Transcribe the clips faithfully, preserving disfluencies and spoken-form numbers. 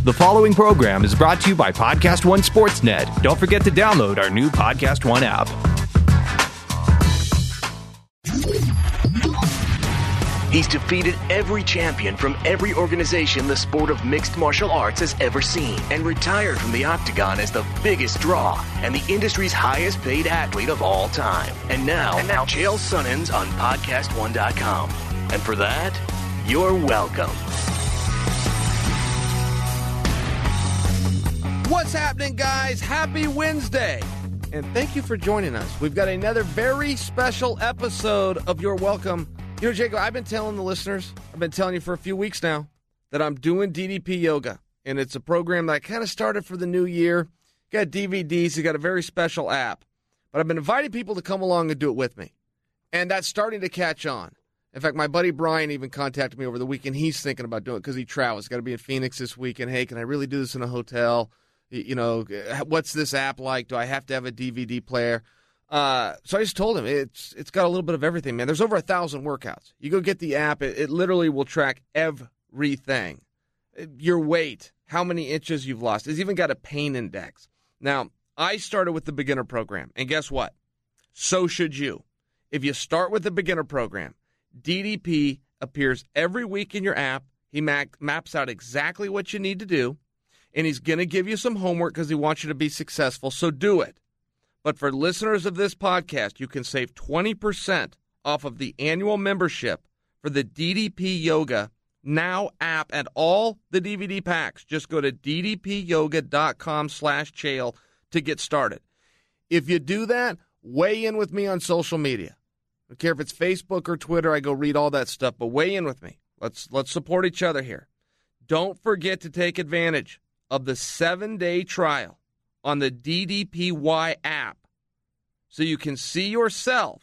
The following program is brought to you by Podcast One Sportsnet. Don't forget to download our new Podcast One app. He's defeated every champion from every organization the sport of mixed martial arts has ever seen and retired from the octagon as the biggest draw and the industry's highest paid athlete of all time. And now, and now Chael Sonnens on podcast one dot com. And for that, you're welcome. What's happening, guys? Happy Wednesday. And thank you for joining us. We've got another very special episode of You're Welcome. You know, Jacob, I've been telling the listeners, I've been telling you for a few weeks now, that I'm doing D D P Yoga. And it's a program that I kind of started for the new year. Got D V Ds, you got a very special app. But I've been inviting people to come along and do it with me. And that's starting to catch on. In fact, my buddy Brian even contacted me over the weekend. He's thinking about doing it because he travels. He's got to be in Phoenix this weekend. Hey, can I really do this in a hotel? You know, what's this app like? Do I have to have a D V D player? Uh, so I just told him it's it's got a little bit of everything, man. There's over a thousand workouts. You go get the app, it, it literally will track everything. Your weight, how many inches you've lost. It's even got a pain index. Now, I started with the beginner program, and guess what? So should you. If you start with the beginner program, D D P appears every week in your app. He map, maps out exactly what you need to do, and he's going to give you some homework because he wants you to be successful, so do it. But for listeners of this podcast, you can save twenty percent off of the annual membership for the D D P Yoga Now app and all the D V D packs. Just go to ddpyoga.com slash Chael to get started. If you do that, weigh in with me on social media. I don't care if it's Facebook or Twitter, I go read all that stuff, but weigh in with me. Let's let's support each other here. Don't forget to take advantage of the seven-day trial on the D D P Y app so you can see yourself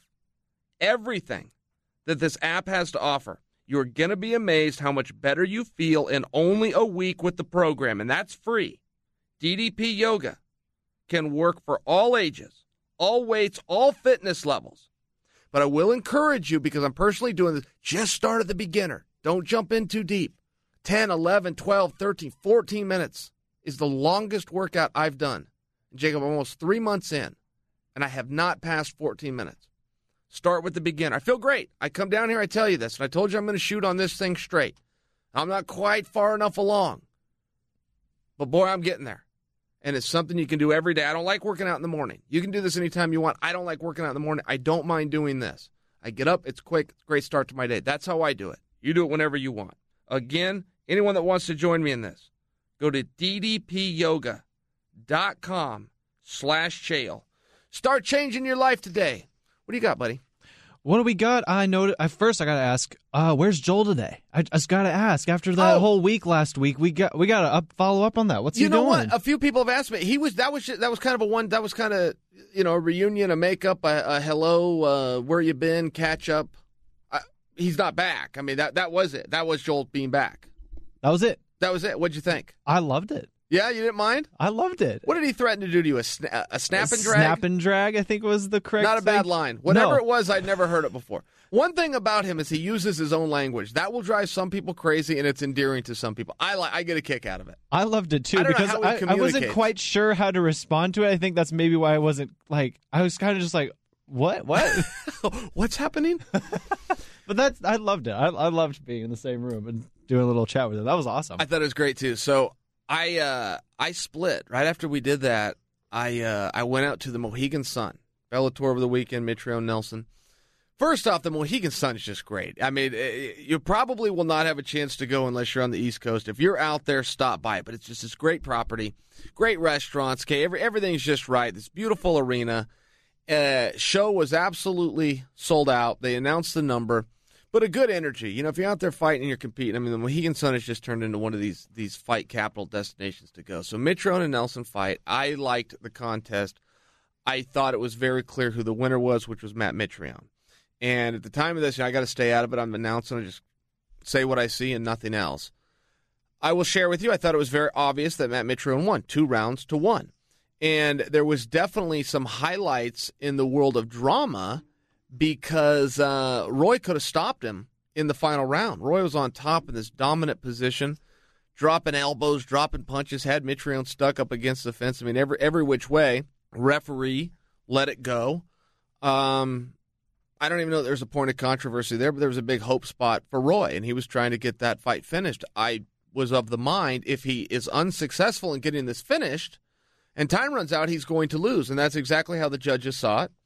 everything that this app has to offer. You're going to be amazed how much better you feel in only a week with the program, and that's free. D D P Yoga can work for all ages, all weights, all fitness levels. But I will encourage you, because I'm personally doing this, just start at the beginner. Don't jump in too deep. ten, eleven, twelve, thirteen, fourteen minutes is the longest workout I've done. Jacob, I'm almost three months in, and I have not passed fourteen minutes. Start with the beginner. I feel great. I come down here, I tell you this, and I told you I'm going to shoot on this thing straight. I'm not quite far enough along, but boy, I'm getting there. And it's something you can do every day. I don't like working out in the morning. You can do this anytime you want. I don't like working out in the morning. I don't mind doing this. I get up, it's quick, it's a great start to my day. That's how I do it. You do it whenever you want. Again, anyone that wants to join me in this, go to ddpyoga.com slash Chael. Start changing your life today. What do you got, buddy? What do we got? I know. I first I gotta ask. Uh, where's Joel today? I just gotta ask. After that oh. whole week last week, we got we gotta up, follow up on that. What's you he know doing? What? A few people have asked me. He was that was that was kind of a one. That was kind of you know a reunion, a makeup, a, a hello, uh, where you been, catch up. I, he's not back. I mean that that was it. That was Joel being back. That was it. That was it. What'd you think? I loved it. Yeah, you didn't mind? I loved it. What did he threaten to do to you? A, sna- a snap a and drag? Snap and drag, I think was the correct Not a thing. bad line. Whatever no. it was, I'd never heard it before. One thing about him is he uses his own language. That will drive some people crazy, and it's endearing to some people. I like. I get a kick out of it. I loved it, too, I don't because know how he I, I wasn't quite sure how to respond to it. I think that's maybe why I wasn't, like, I was kind of just like, what? What? What's happening? But that's I loved it. I, I loved being in the same room and doing a little chat with him. That was awesome. I thought it was great, too. So I uh, I split. Right after we did that, I uh, I went out to the Mohegan Sun. Bellator over the weekend, Mitrione Nelson. First off, the Mohegan Sun is just great. I mean, you probably will not have a chance to go unless you're on the East Coast. If you're out there, stop by. But it's just this great property, great restaurants. Okay, every, everything's just right. This beautiful arena. Uh, show was absolutely sold out. They announced the number. But a good energy. You know, if you're out there fighting and you're competing, I mean, the Mohegan Sun has just turned into one of these these fight capital destinations to go. So Mitrione and Nelson fight. I liked the contest. I thought it was very clear who the winner was, which was Matt Mitrione. And at the time of this, you know, I got to stay out of it. I'm announcing. I just say what I see and nothing else. I will share with you, I thought it was very obvious that Matt Mitrione won, two rounds to one. And there was definitely some highlights in the world of drama because uh, Roy could have stopped him in the final round. Roy was on top in this dominant position. dropping elbows, dropping punches, had Mitrione stuck up against the fence. I mean, every every which way. Referee let it go. Um, I don't even know if there's a point of controversy there, but there was a big hope spot for Roy, and he was trying to get that fight finished. I was of the mind, if he is unsuccessful in getting this finished and time runs out, he's going to lose, and that's exactly how the judges saw it.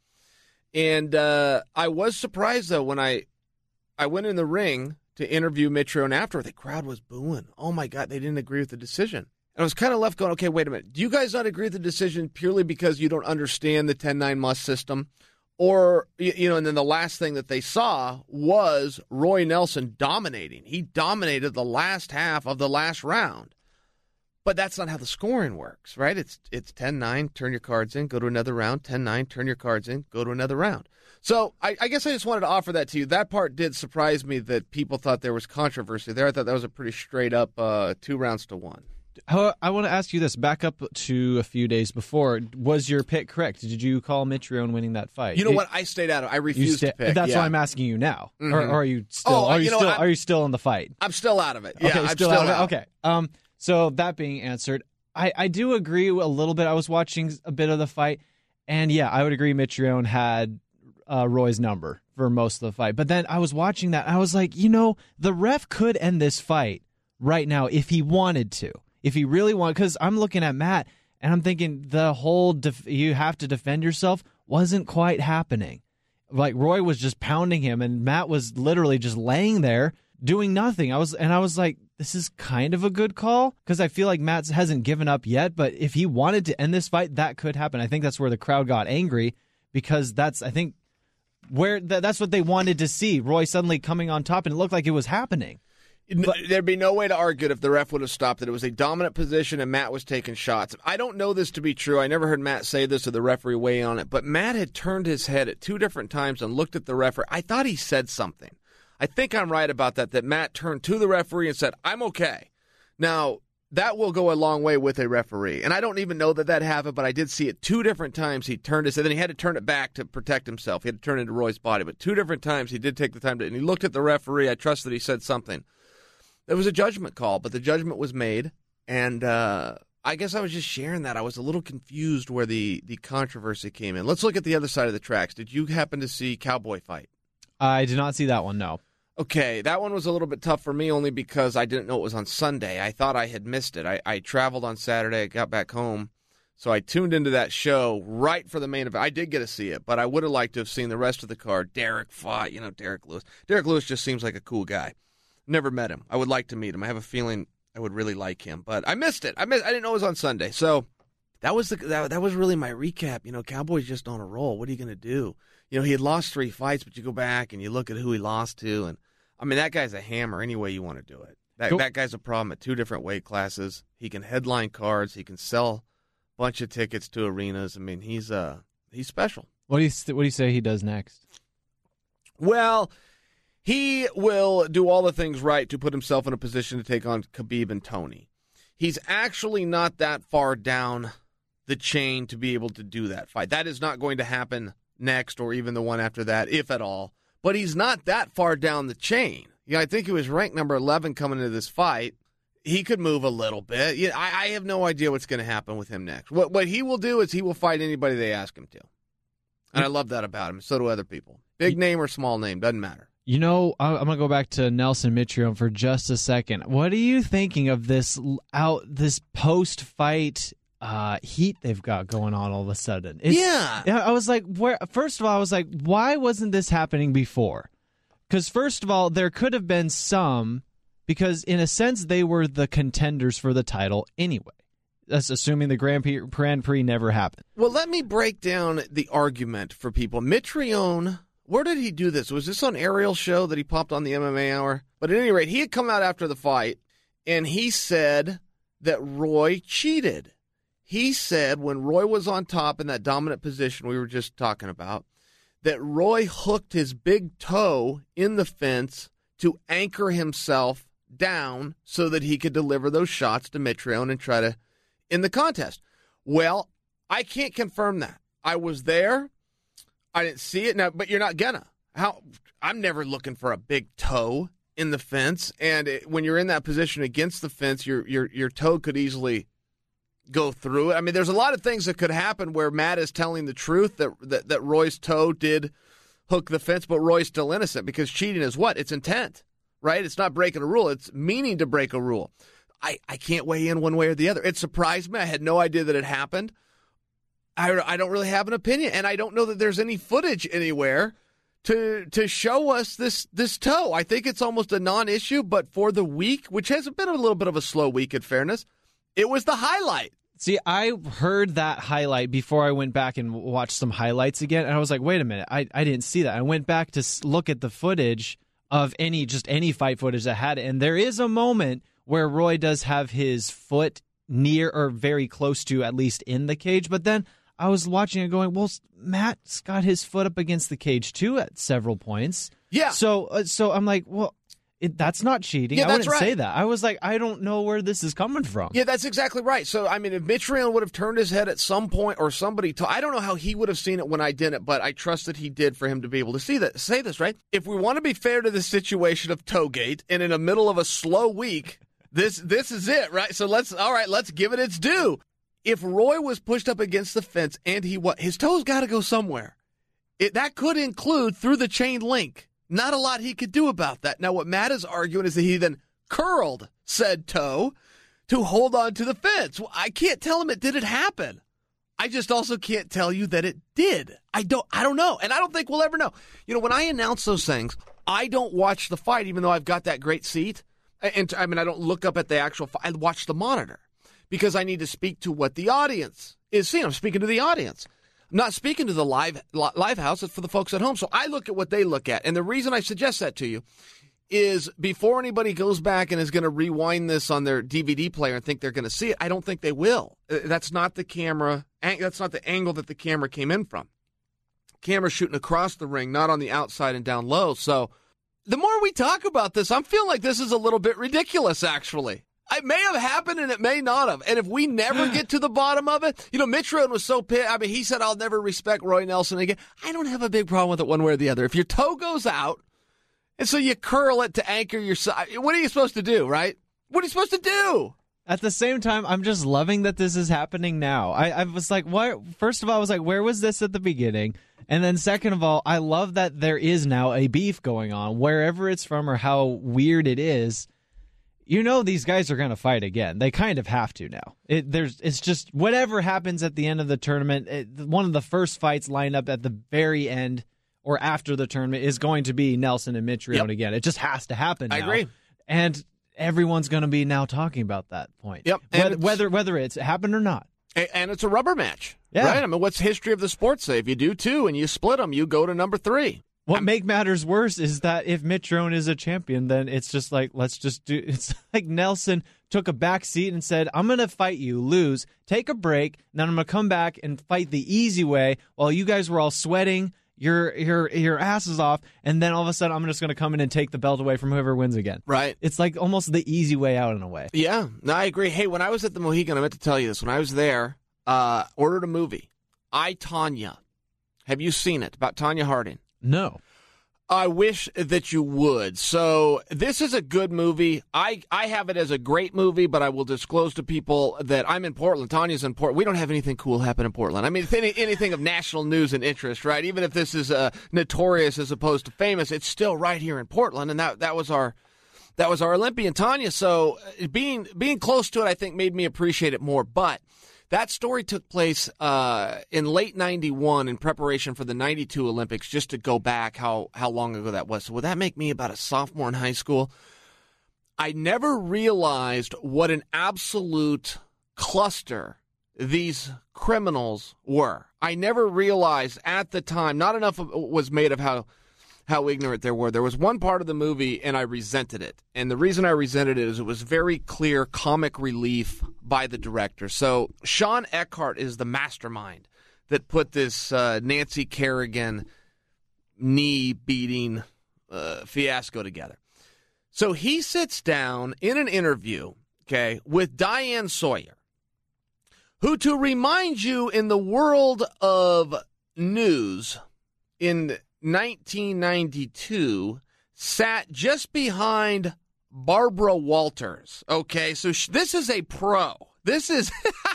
And uh, I was surprised, though, when I I went in the ring to interview Mitrione after, the crowd was booing. Oh, my God, they didn't agree with the decision. And I was kind of left going, okay, wait a minute. Do you guys not agree with the decision purely because you don't understand the ten nine must system? Or, you know, and then the last thing that they saw was Roy Nelson dominating. He dominated the last half of the last round. But that's not how the scoring works, right? It's it's ten nine, turn your cards in, go to another round. ten nine, turn your cards in, go to another round. So I, I guess I just wanted to offer that to you. That part did surprise me that people thought there was controversy there. I thought that was a pretty straight up uh, two rounds to one. I want to ask you this. Back up to a few days before, was your pick correct? Did you call Mitrione winning that fight? You know what? I stayed out of it. I refused sta- to pick. That's yeah. why I'm asking you now. Mm-hmm. Or, or are you still? Oh, are you, you know, still? I'm, Are you still in the fight? I'm still out of it. Yeah, okay, I'm still, still out. out. Of it? Okay. Um. So that being answered, I I do agree a little bit. I was watching a bit of the fight, and yeah, I would agree. Mitrione had uh, Roy's number for most of the fight, but then I was watching that. And I was like, you know, the ref could end this fight right now if he wanted to. If he really wanted, because I'm looking at Matt, and I'm thinking the whole def- you have to defend yourself wasn't quite happening. Like, Roy was just pounding him, and Matt was literally just laying there doing nothing. I was, and I was like, this is kind of a good call, because I feel like Matt hasn't given up yet, but if he wanted to end this fight, that could happen. I think that's where the crowd got angry, because that's, I think, where th- that's what they wanted to see, Roy suddenly coming on top, and it looked like it was happening. But there'd be no way to argue it if the ref would have stopped it. It was a dominant position, and Matt was taking shots. I don't know this to be true. I never heard Matt say this or the referee weigh on it, but Matt had turned his head at two different times and looked at the referee. I thought he said something. I think I'm right about that, that Matt turned to the referee and said, I'm okay. Now, that will go a long way with a referee, and I don't even know that that happened, but I did see it two different times. He turned his head, then he had to turn it back to protect himself. He had to turn into Roy's body, but two different times he did take the time to, and he looked at the referee. I trust that he said something. There was a judgment call, but the judgment was made, and uh, I guess I was just sharing that. I was a little confused where the, the controversy came in. Let's look at the other side of the tracks. Did you happen to see Cowboy fight? I did not see that one, no. Okay, that one was a little bit tough for me only because I didn't know it was on Sunday. I thought I had missed it. I, I traveled on Saturday, I got back home, so I tuned into that show right for the main event. I did get to see it, but I would have liked to have seen the rest of the card. Derek fought, you know, Derek Lewis. Derek Lewis just seems like a cool guy. Never met him. I would like to meet him. I have a feeling I would really like him, but I missed it. I missed. I didn't know it was on Sunday, so that was the that, that was really my recap. You know, Cowboy's just on a roll. What are you going to do? You know, he had lost three fights, but you go back and you look at who he lost to, and I mean that guy's a hammer. Any way you want to do it, that cool. that guy's a problem at two different weight classes. He can headline cards. He can sell a bunch of tickets to arenas. I mean, he's uh he's special. What do you what do you say he does next? Well, he will do all the things right to put himself in a position to take on Khabib and Tony. He's actually not that far down the chain to be able to do that fight. That is not going to happen next or even the one after that, if at all. But he's not that far down the chain. Yeah, I think he was ranked number eleven coming into this fight. He could move a little bit. Yeah, I, I have no idea what's going to happen with him next. What, what he will do is he will fight anybody they ask him to. And I love that about him. So do other people. Big name or small name, doesn't matter. You know, I'm going to go back to Nelson Mitrione for just a second. What are you thinking of this out this post-fight uh, heat they've got going on all of a sudden? It's, yeah. I was like, where? First of all, I was like, why wasn't this happening before? Because first of all, there could have been some, because in a sense they were the contenders for the title anyway. That's assuming the Grand Prix, Grand Prix never happened. Well, let me break down the argument for people. Mitrione... Where did he do this? Was this on Ariel's show that he popped on the M M A Hour? But at any rate, he had come out after the fight, and he said that Roy cheated. He said when Roy was on top in that dominant position we were just talking about, that Roy hooked his big toe in the fence to anchor himself down so that he could deliver those shots to Mitrione and try to in the contest. Well, I can't confirm that. I was there. I didn't see it now, but you're not gonna. How? I'm never looking for a big toe in the fence, and it, when you're in that position against the fence, your your your toe could easily go through it. I mean, there's a lot of things that could happen where Matt is telling the truth that that, that Roy's toe did hook the fence, but Roy's still innocent because cheating is what? It's intent, right? It's not breaking a rule. It's meaning to break a rule. I, I can't weigh in one way or the other. It surprised me. I had no idea that it happened. I, I don't really have an opinion, and I don't know that there's any footage anywhere to to show us this this toe. I think it's almost a non-issue, but for the week, which has been a little bit of a slow week in fairness, it was the highlight. See, I heard that highlight before I went back and watched some highlights again, and I was like, wait a minute, I, I didn't see that. I went back to look at the footage of any just any fight footage that had it, and there is a moment where Roy does have his foot near or very close to at least in the cage, but then I was watching it going, well, Matt's got his foot up against the cage too at several points. Yeah. So uh, so I'm like, well, it, that's not cheating. Yeah, I that's wouldn't right. say that. I was like, I don't know where this is coming from. Yeah, that's exactly right. So, I mean, if Mitrione would have turned his head at some point or somebody, to, I don't know how he would have seen it when I didn't, but I trust that he did for him to be able to see that. Say this, right? If we want to be fair to the situation of Toegate and in the middle of a slow week, this this is it, right? So let's, all right, let's give it its due. If Roy was pushed up against the fence and he what his toes got to go somewhere. It, that could include through the chain link. Not a lot he could do about that. Now, what Matt is arguing is that he then curled said toe to hold on to the fence. Well, I can't tell him it didn't happen. I just also can't tell you that it did. I don't I don't know, and I don't think we'll ever know. You know, when I announce those things, I don't watch the fight, even though I've got that great seat. And I mean, I don't look up at the actual fight. I watch the monitor because I need to speak to what the audience is seeing. I'm speaking to the audience. I'm not speaking to the live live house. It's for the folks at home. So I look at what they look at. And the reason I suggest that to you is before anybody goes back and is going to rewind this on their D V D player and think they're going to see it, I don't think they will. That's not the camera. That's not the angle that the camera came in from. Camera shooting across the ring, not on the outside and down low. So the more we talk about this, I'm feeling like this is a little bit ridiculous, actually. It may have happened and it may not have. And if we never get to the bottom of it, you know, Mitrione was so pissed. I mean, he said, I'll never respect Roy Nelson again. I don't have a big problem with it one way or the other. If your toe goes out, and so you curl it to anchor your side, what are you supposed to do, right? What are you supposed to do? At the same time, I'm just loving that this is happening now. I, I was like, what? First of all, I was like, where was this at the beginning? And then second of all, I love that there is now a beef going on, wherever it's from or how weird it is. You know these guys are going to fight again. They kind of have to now. It, there's, it's just whatever happens at the end of the tournament, it, one of the first fights lined up at the very end or after the tournament is going to be Nelson and Mitrione yep. again. It just has to happen now. I agree. And everyone's going to be now talking about that point. Yep. Whether, whether whether it's happened or not. And it's a rubber match. Yeah. Right? I mean, what's history of the sport say? If you do two and you split them, you go to number three. What I'm, make matters worse is that if Mitrione is a champion, then it's just like, let's just do, it's like Nelson took a back seat and said, I'm going to fight you, lose, take a break, then I'm going to come back and fight the easy way while you guys were all sweating your your your asses off, and then all of a sudden I'm just going to come in and take the belt away from whoever wins again. Right. It's like almost the easy way out in a way. Yeah, no, I agree. Hey, when I was at the Mohegan, I meant to tell you this. When I was there, uh, ordered a movie, I, Tonya. Have you seen it? About Tonya Harding. No. I wish that you would. So this is a good movie. I, I have it as a great movie, but I will disclose to people that I'm in Portland. Tanya's in Portland. We don't have anything cool happen in Portland. I mean, any, anything of national news and interest, right? Even if this is uh, notorious as opposed to famous, it's still right here in Portland, and that that was our that was our Olympian, Tanya. So being being close to it, I think, made me appreciate it more. But that story took place uh, in late ninety-one in preparation for the ninety-two Olympics, just to go back how, how long ago that was. So would that make me about a sophomore in high school? I never realized what an absolute cluster these criminals were. I never realized at the time, not enough was made of how how ignorant they were. There was one part of the movie, and I resented it. And the reason I resented it is it was very clear comic relief by the director. So Sean Eckhart is the mastermind that put this uh, Nancy Kerrigan knee-beating uh, fiasco together. So he sits down in an interview, okay, with Diane Sawyer, who, to remind you, in the world of news in nineteen ninety-two, sat just behind Barbara Walters. Okay, so sh- this is a pro. This is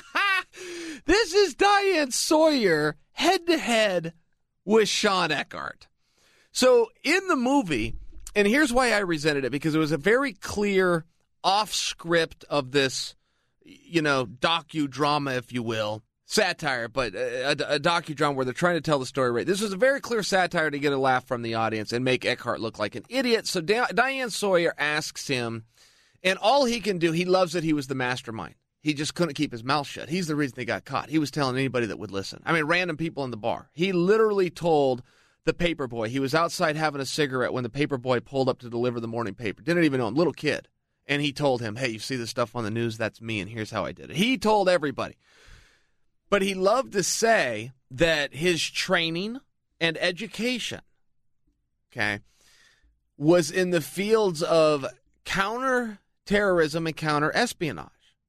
this is Diane Sawyer head-to-head with Sean Eckhart. So in the movie, and here's why I resented it, because it was a very clear off-script of this, you know, docudrama, if you will, satire, but a, a docudrama where they're trying to tell the story right. This was a very clear satire to get a laugh from the audience and make Eckhart look like an idiot. So da- Diane Sawyer asks him, and all he can do, he loves that he was the mastermind. He just couldn't keep his mouth shut. He's the reason they got caught. He was telling anybody that would listen. I mean, random people in the bar. He literally told the paper boy. He was outside having a cigarette when the paper boy pulled up to deliver the morning paper. Didn't even know him, little kid. And he told him, hey, you see this stuff on the news? That's me, and here's how I did it. He told everybody. But he loved to say that his training and education, okay, was in the fields of counterterrorism and counterespionage.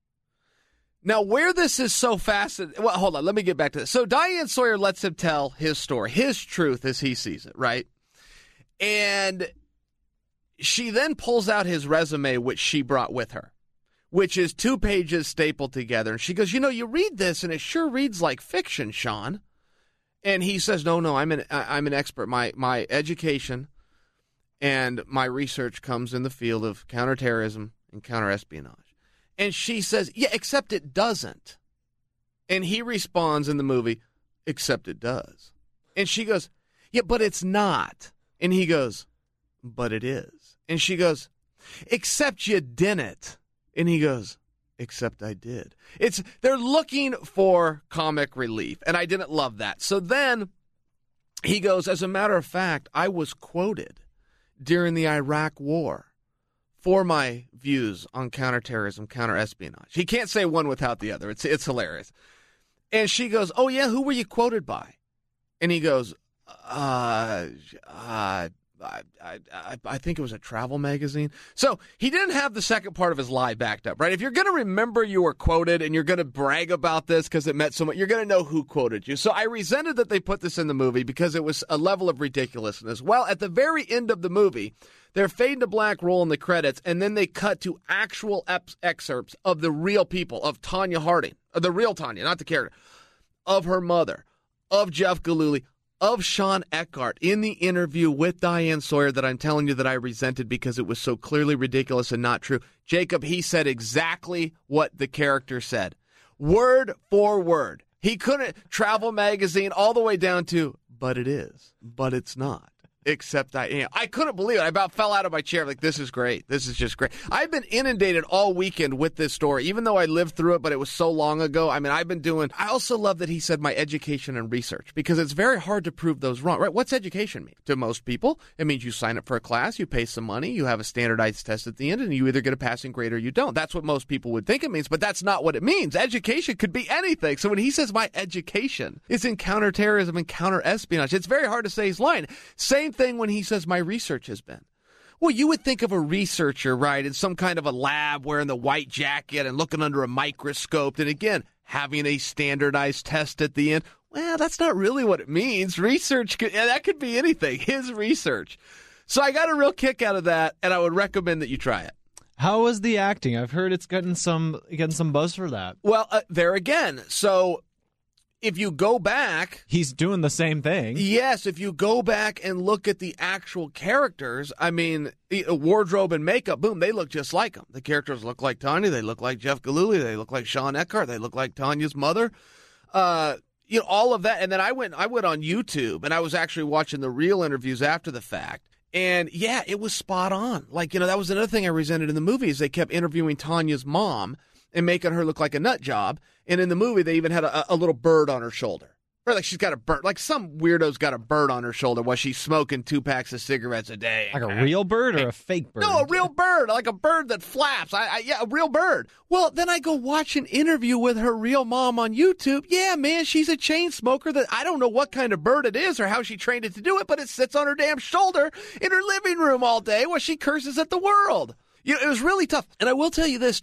Now, where this is so fascinating, well, hold on, let me get back to this. So Diane Sawyer lets him tell his story, his truth as he sees it, right? And she then pulls out his resume, which she brought with her, which is two pages stapled together. And she goes, you know, you read this, and it sure reads like fiction, Sean. And he says, no, no, I'm an I'm an expert. My my education and my research comes in the field of counterterrorism and counterespionage. And she says, yeah, except it doesn't. And he responds in the movie, except it does. And she goes, yeah, but it's not. And he goes, but it is. And she goes, except you didn't. And he goes, except I did. It's they're looking for comic relief, and I didn't love that. So then he goes, as a matter of fact, I was quoted during the Iraq War for my views on counterterrorism, counterespionage. He can't say one without the other. It's it's hilarious. And she goes, oh, yeah, who were you quoted by? And he goes, uh, uh I, I, I think it was a travel magazine. So he didn't have the second part of his lie backed up, right? If you're going to remember you were quoted and you're going to brag about this because it meant so much, you're going to know who quoted you. So I resented that they put this in the movie because it was a level of ridiculousness. Well, at the very end of the movie, they're fade to black, roll in the credits, and then they cut to actual ep- excerpts of the real people, of Tonya Harding, of the real Tonya, not the character, of her mother, of Jeff Gillooly, of Sean Eckhart in the interview with Diane Sawyer that I'm telling you that I resented because it was so clearly ridiculous and not true. Jacob, he said exactly what the character said, word for word. He couldn't travel magazine all the way down to, but it is, but it's not. Except I am. I couldn't believe it. I about fell out of my chair. Like, this is great. This is just great. I've been inundated all weekend with this story, even though I lived through it, but it was so long ago. I mean, I've been doing, I also love that he said my education and research, because it's very hard to prove those wrong, right? What's education mean? To most people, it means you sign up for a class, you pay some money, you have a standardized test at the end, and you either get a passing grade or you don't. That's what most people would think it means, but that's not what it means. Education could be anything. So when he says my education is in counterterrorism and counterespionage, it's very hard to say he's lying. Same thing when he says my research has been. Well, you would think of a researcher, right, in some kind of a lab wearing the white jacket and looking under a microscope, and again, having a standardized test at the end. Well, that's not really what it means. Research, could, yeah, that could be anything. His research. So I got a real kick out of that, and I would recommend that you try it. How was the acting? I've heard it's getting some getting some buzz for that. Well, uh, there again, so if you go back, he's doing the same thing. Yes, if you go back and look at the actual characters, I mean, wardrobe and makeup, boom, they look just like them. The characters look like Tonya, they look like Jeff Gillooly, they look like Sean Eckhart, they look like Tanya's mother. Uh, you know, all of that. And then I went, I went on YouTube, and I was actually watching the real interviews after the fact. And yeah, it was spot on. Like, you know, that was another thing I resented in the movie is they kept interviewing Tanya's mom and making her look like a nut job. And in the movie, they even had a, a little bird on her shoulder. Or like she's got a bird, like some weirdo's got a bird on her shoulder while she's smoking two packs of cigarettes a day. Like a real bird or a fake bird? No, a real bird, like a bird that flaps. I, I, yeah, a real bird. Well, then I go watch an interview with her real mom on YouTube. Yeah, man, she's a chain smoker that I don't know what kind of bird it is or how she trained it to do it, but it sits on her damn shoulder in her living room all day while she curses at the world. You know, it was really tough. And I will tell you this, too.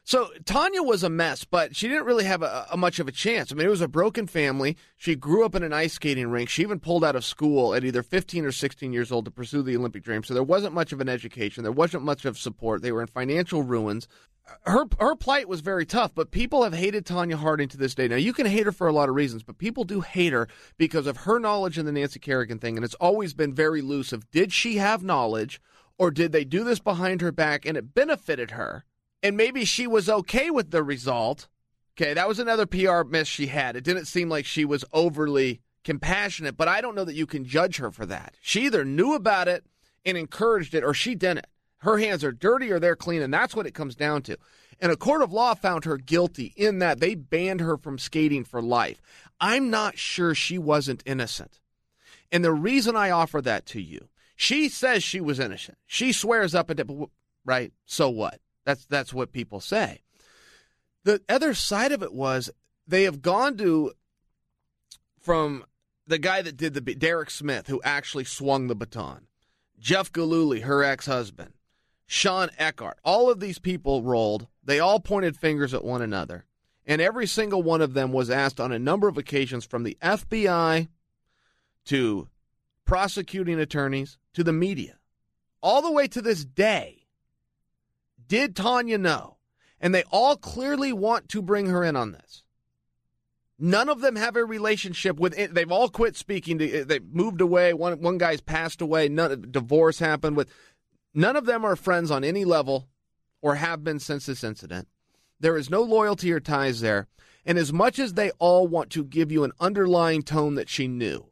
So Tanya was a mess, but she didn't really have a, a much of a chance. I mean, it was a broken family. She grew up in an ice skating rink. She even pulled out of school at either fifteen or sixteen years old to pursue the Olympic dream. So there wasn't much of an education. There wasn't much of support. They were in financial ruins. Her her plight was very tough, but people have hated Tanya Harding to this day. Now, you can hate her for a lot of reasons, but people do hate her because of her knowledge in the Nancy Kerrigan thing, and it's always been very loose of, did she have knowledge, or did they do this behind her back and it benefited her? And maybe she was okay with the result. Okay, that was another P R miss she had. It didn't seem like she was overly compassionate, but I don't know that you can judge her for that. She either knew about it and encouraged it, or she didn't. Her hands are dirty or they're clean, and that's what it comes down to. And a court of law found her guilty in that they banned her from skating for life. I'm not sure she wasn't innocent. And the reason I offer that to you, she says she was innocent. She swears up and down, right? So what? That's that's what people say. The other side of it was they have gone to, from the guy that did the, Derek Smith, who actually swung the baton, Jeff Gillooly, her ex-husband, Sean Eckhart, all of these people rolled. They all pointed fingers at one another. And every single one of them was asked on a number of occasions, from the F B I to prosecuting attorneys to the media, all the way to this day, did Tanya know? And they all clearly want to bring her in on this. None of them have a relationship with it. They've all quit speaking. To, they've moved away. One one guy's passed away. None, divorce happened. With none of them are friends on any level or have been since this incident. There is no loyalty or ties there. And as much as they all want to give you an underlying tone that she knew,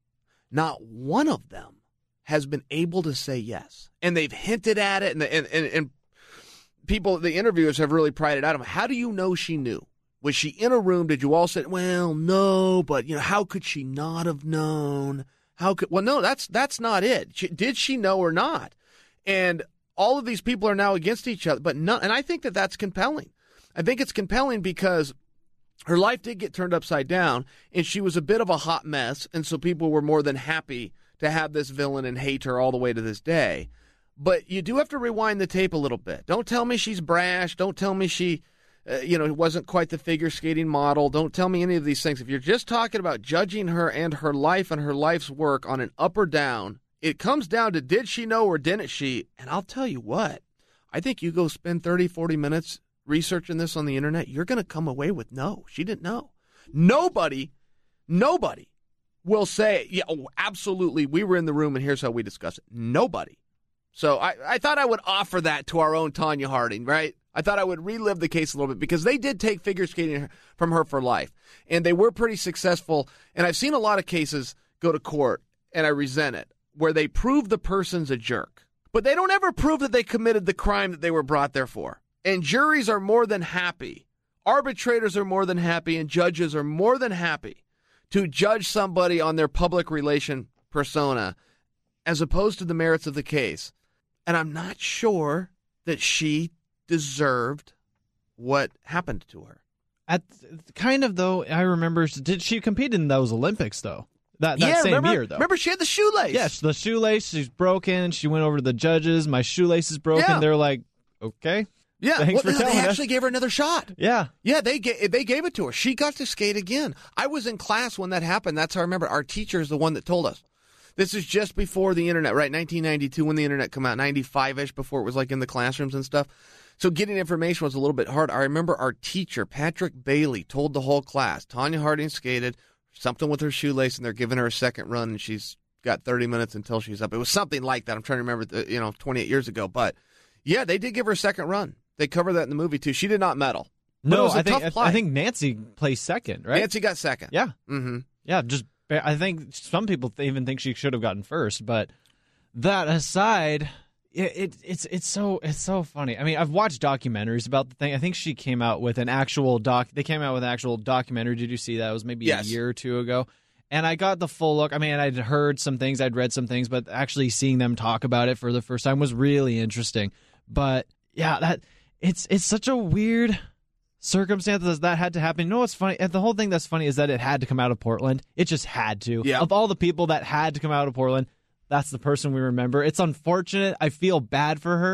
not one of them has been able to say yes. And they've hinted at it, and and and, and people, the interviewers have really prided out of them. How do you know she knew? Was she in a room? Did you all say, well, no, but, you know, how could she not have known? How could, well, no, that's, that's not it. She, did she know or not? And all of these people are now against each other, but none, and I think that that's compelling. I think it's compelling because her life did get turned upside down, and she was a bit of a hot mess, and so people were more than happy to have this villain and hate her all the way to this day. But you do have to rewind the tape a little bit. Don't tell me she's brash. Don't tell me she, uh, you know, wasn't quite the figure skating model. Don't tell me any of these things. If you're just talking about judging her and her life and her life's work on an up or down, it comes down to, did she know or didn't she? And I'll tell you what, I think you go spend thirty, forty minutes researching this on the internet, you're going to come away with no, she didn't know. Nobody, nobody will say, yeah, oh, absolutely, we were in the room and here's how we discussed it. Nobody. So I, I thought I would offer that to our own Tanya Harding, right? I thought I would relive the case a little bit because they did take figure skating from her for life, and they were pretty successful. And I've seen a lot of cases go to court, and I resent it, where they prove the person's a jerk, but they don't ever prove that they committed the crime that they were brought there for. And juries are more than happy, arbitrators are more than happy, and judges are more than happy to judge somebody on their public relation persona as opposed to the merits of the case. And I'm not sure that she deserved what happened to her. At kind of though, I remember, did she compete in those Olympics though? That that yeah, same remember, year though. Remember, she had the shoelace. Yes, the shoelace. She's broken. She went over to the judges. My shoelace is broken. Yeah. They're like, okay. Yeah, Thanks well, for they telling actually us. gave her another shot. Yeah. Yeah, they gave, they gave it to her. She got to skate again. I was in class when that happened. That's how I remember. Our teacher is the one that told us. This is just before the internet, right? nineteen ninety-two when the internet came out, ninety-five-ish, before it was like in the classrooms and stuff. So getting information was a little bit hard. I remember our teacher, Patrick Bailey, told the whole class, Tanya Harding skated something with her shoelace, and they're giving her a second run, and she's got thirty minutes until she's up. It was something like that. I'm trying to remember, the, you know, twenty-eight years ago. But, yeah, they did give her a second run. They covered that in the movie, too. She did not medal. But No, it was a I think tough I, play. I think Nancy placed second, right? Nancy got second. Yeah. Mm-hmm. Yeah, just I think some people even think she should have gotten first, but that aside, it, it it's it's so it's so funny. I mean, I've watched documentaries about the thing. I think she came out with an actual doc. They came out with an actual documentary. Did you see that? It was maybe Yes. a year or two ago. And I got the full look. I mean, I'd heard some things, I'd read some things, but actually seeing them talk about it for the first time was really interesting. But yeah, that it's it's such a weird circumstance that that had to happen. You know what's funny? The whole thing that's funny is that it had to come out of Portland. It just had to. Yeah. Of all the people that had to come out of Portland, that's the person we remember. It's unfortunate. I feel bad for her.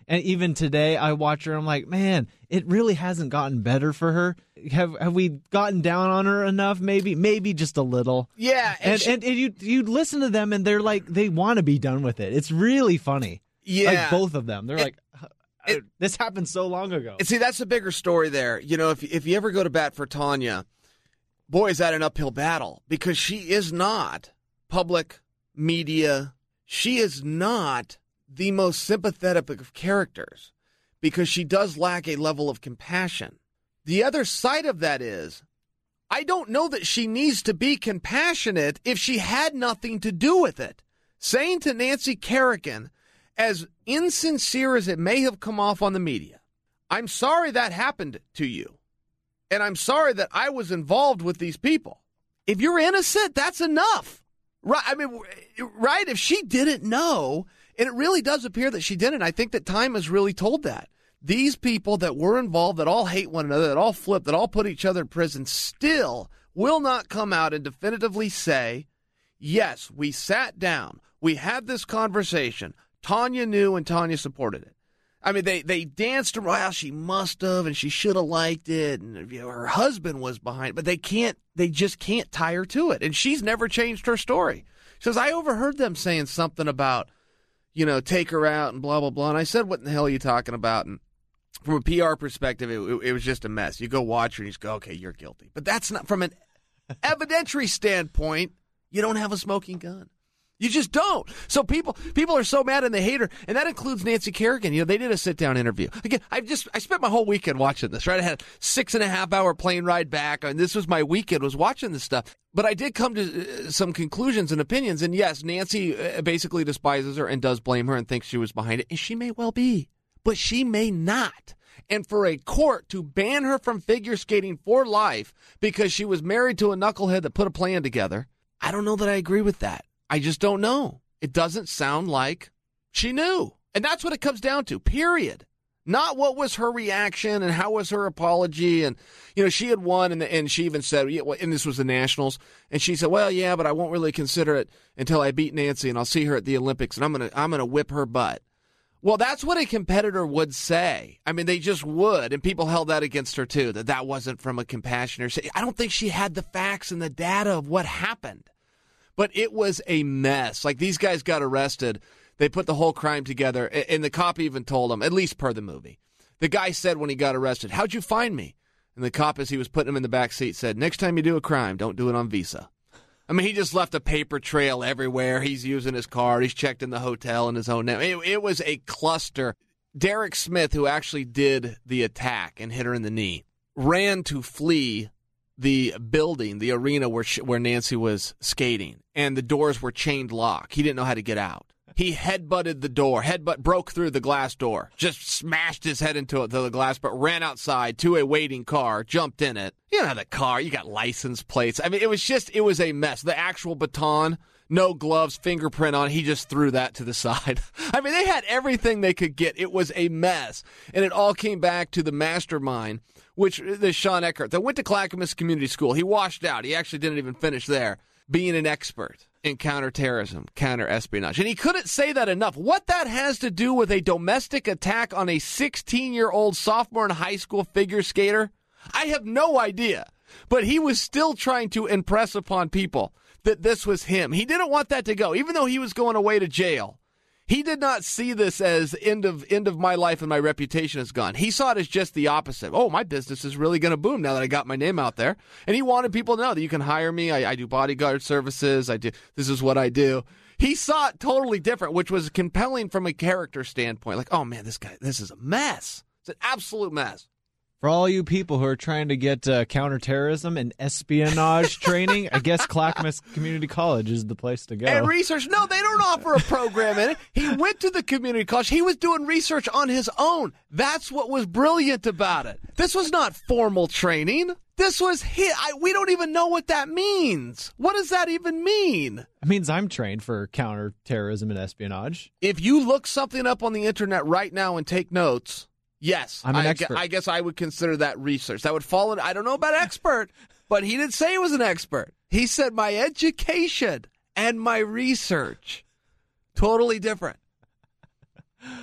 And even today, I watch her, I'm like, man, it really hasn't gotten better for her. Have have we gotten down on her enough? Maybe, maybe just a little. Yeah. And, And she, and, and you you listen to them, and they're like, they want to be done with it. It's really funny. yeah. Like both of them. They're It- like, it- this happened so long ago. And see, that's a bigger story there. You know, if if you ever go to bat for Tanya, boy, is that an uphill battle because she is not public media. She is not the most sympathetic of characters because she does lack a level of compassion. The other side of that is, I don't know that she needs to be compassionate if she had nothing to do with it. Saying to Nancy Kerrigan, as insincere as it may have come off on the media, I'm sorry that happened to you. And I'm sorry that I was involved with these people. If you're innocent, that's enough. Right? I mean, right? If she didn't know, and it really does appear that she didn't, I think that time has really told that. These people that were involved, that all hate one another, that all flip, that all put each other in prison, still will not come out and definitively say, yes, we sat down, we had this conversation, Tanya knew and Tanya supported it. I mean, they, they danced around, well, she must have, and she should have liked it, and you know, her husband was behind it, but they can't, they just can't tie her to it. And she's never changed her story. She says, I overheard them saying something about, you know, take her out and blah, blah, blah. And I said, what in the hell are you talking about? And from a P R perspective, it, it, it was just a mess. You go watch her and you just go, okay, you're guilty. But that's not, from an evidentiary standpoint, you don't have a smoking gun. You just don't. So people people are so mad and they hate her, and that includes Nancy Kerrigan. You know, they did a sit-down interview. Again, I just I spent my whole weekend watching this, right? I had a six and a half hour plane ride back, and this was my weekend, was watching this stuff. But I did come to some conclusions and opinions, and yes, Nancy basically despises her and does blame her and thinks she was behind it, and she may well be, but she may not. And for a court to ban her from figure skating for life because she was married to a knucklehead that put a plan together, I don't know that I agree with that. I just don't know. It doesn't sound like she knew. And that's what it comes down to, period. Not what was her reaction and how was her apology. And, you know, she had won, and, and she even said, and this was the Nationals, and she said, well, yeah, but I won't really consider it until I beat Nancy, and I'll see her at the Olympics, and I'm going to I'm gonna whip her butt. Well, that's what a competitor would say. I mean, they just would, and people held that against her, too, that that wasn't from a compassion. I don't think she had the facts and the data of what happened. But it was a mess. Like, these guys got arrested. They put the whole crime together, and the cop even told them, at least per the movie. The guy said when he got arrested, how'd you find me? And the cop, as he was putting him in the back seat, said, next time you do a crime, don't do it on Visa. I mean, he just left a paper trail everywhere. He's using his card. He's checked in the hotel in his own name. It, it was a cluster. Derek Smith, who actually did the attack and hit her in the knee, ran to flee the building, the arena where she, where Nancy was skating, and the doors were chained lock. He didn't know how to get out. He headbutted the door, headbutt broke through the glass door, just smashed his head into it, to the glass, but ran outside to a waiting car, jumped in it. You know the car, you got license plates. I mean, it was just, it was a mess. The actual baton, no gloves, fingerprint on, he just threw that to the side. I mean, they had everything they could get. It was a mess. And it all came back to the mastermind, which is Sean Eckert, that went to Clackamas Community School. He washed out. He actually didn't even finish there, being an expert in counterterrorism, counter-espionage. And he couldn't say that enough. What that has to do with a domestic attack on a sixteen-year-old sophomore in high school figure skater, I have no idea. But he was still trying to impress upon people that this was him. He didn't want that to go, even though he was going away to jail. He did not see this as end of end of my life and my reputation is gone. He saw it as just the opposite. Oh, my business is really going to boom now that I got my name out there. And he wanted people to know that you can hire me. I, I do bodyguard services. I do. This is what I do. He saw it totally different, which was compelling from a character standpoint. Like, oh, man, this guy, this is a mess. It's an absolute mess. For all you people who are trying to get uh, counterterrorism and espionage training, I guess Clackamas Community College is the place to go. And research. No, they don't offer a program in it. He went to the community college. He was doing research on his own. That's what was brilliant about it. This was not formal training. This was his. I, we don't even know what that means. What does that even mean? It means I'm trained for counterterrorism and espionage. If you look something up on the internet right now and take notes, yes, I'm an I, expert. I guess I would consider that research. That would fall in, I don't know about expert, but he didn't say he was an expert. He said my education and my research. Totally different.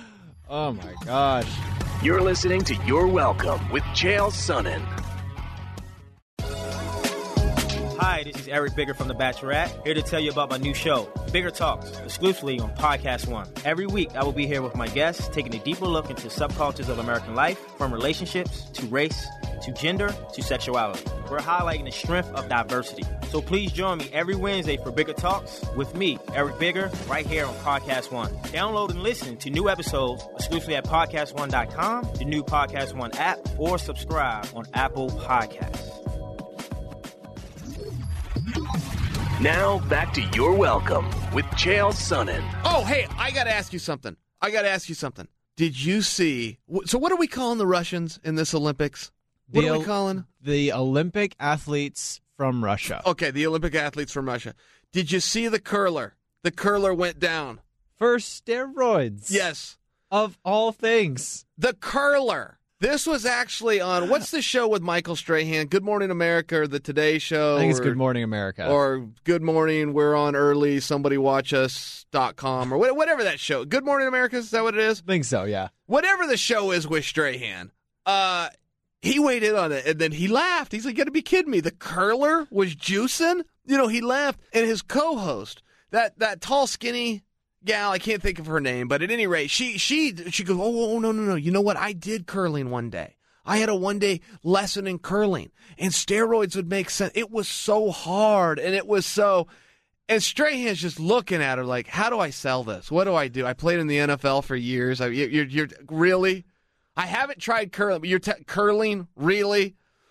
Oh, my gosh. You're listening to You're Welcome with Chael Sonnen. Hi, this is Eric Bigger from The Bachelorette, here to tell you about my new show, Bigger Talks, exclusively on Podcast One. Every week, I will be here with my guests, taking a deeper look into subcultures of American life, from relationships to race to gender to sexuality. We're highlighting the strength of diversity. So please join me every Wednesday for Bigger Talks with me, Eric Bigger, right here on Podcast One. Download and listen to new episodes exclusively at podcast one dot com, the new Podcast One app, or subscribe on Apple Podcasts. Now, back to You're Welcome with Chael Sonnen. Oh, hey, I got to ask you something. I got to ask you something. Did you see... So what are we calling the Russians in this Olympics? What The are we Ol- calling? The Olympic athletes from Russia. Okay, the Olympic athletes from Russia. Did you see the curler? The curler went down. For steroids. Yes. Of all things. The curler. This was actually on, what's the show with Michael Strahan? Good Morning America or the Today Show? I think it's or, Good Morning America. Or Good Morning, we're on early, somebody watch us dot com or whatever that show. Good Morning America, is that what it is? I think so, yeah. Whatever the show is with Strahan, uh, he weighed in on it, and then he laughed. He's like, you got to be kidding me. The curler was juicing? You know, he laughed. And his co-host, that that tall, skinny gal, I can't think of her name, but at any rate, she she she goes, oh, oh, no, no, no. You know what? I did curling one day. I had a one-day lesson in curling, and steroids would make sense. It was so hard, and it was so... And Strahan's just looking at her like, how do I sell this? What do I do? I played in the N F L for years. I, you're, you're really... I haven't tried curling, but you're te- curling, really?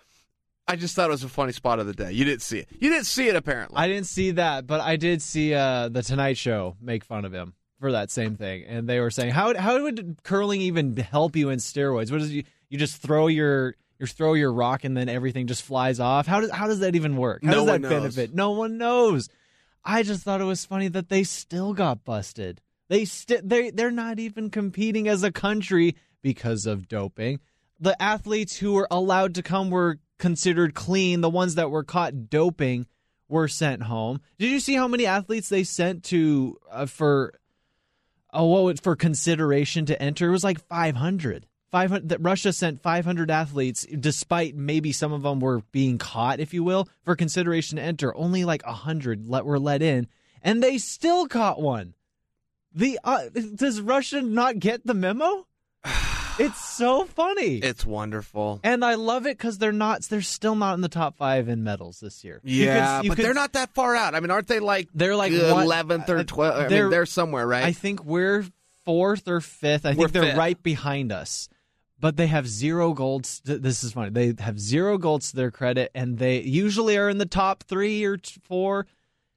I just thought it was a funny spot of the day. You didn't see it. You didn't see it, apparently. I didn't see that, but I did see uh, the Tonight Show make fun of him for that same thing. And they were saying, how how would curling even help you in steroids? What is you you just throw your you throw your rock and then everything just flies off? How does how does that even work? How No does that one knows. benefit? No one knows. I just thought it was funny that they still got busted. They st- they they're not even competing as a country because of doping. The athletes who were allowed to come were considered clean. The ones that were caught doping were sent home. Did you see how many athletes they sent to uh, for oh what was, for consideration to enter? It was like five hundred. five hundred that Russia sent five hundred athletes, despite maybe some of them were being caught, if you will, for consideration to enter. Only like one hundred let, were let in, and they still caught one. The uh, does Russia not get the memo? It's so funny. It's wonderful. And I love it because they're not. They're still not in the top five in medals this year. You Yeah, could- you but could- they're not that far out. I mean, aren't they like They're like uh, one- eleventh or uh, twelfth? I mean, they're- they're somewhere, right? I think we're fourth or fifth. I We're think they're fifth. right behind us. But they have zero golds. This is funny. They have zero golds to their credit, and they usually are in the top three or t- four.